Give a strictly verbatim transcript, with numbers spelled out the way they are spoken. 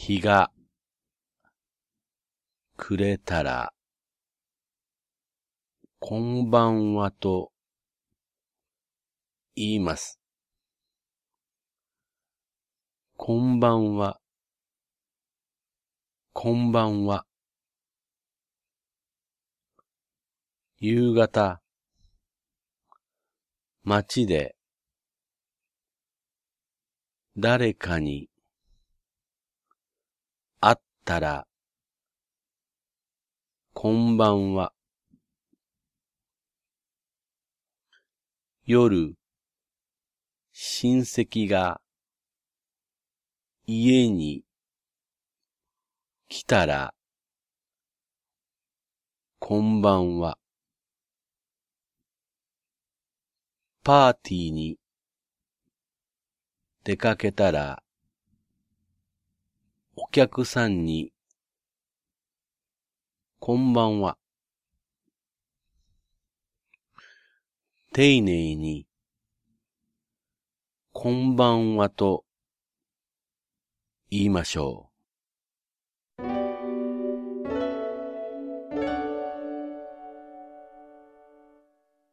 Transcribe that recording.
日が暮れたら、こんばんはと言います。こんばんは、こんばんは。夕方、街で誰かに会ったら、こんばんは。夜、親戚が家に来たら、こんばんは。パーティーに出かけたら、お客さんに、こんばんは。丁寧に、こんばんはと言いましょう。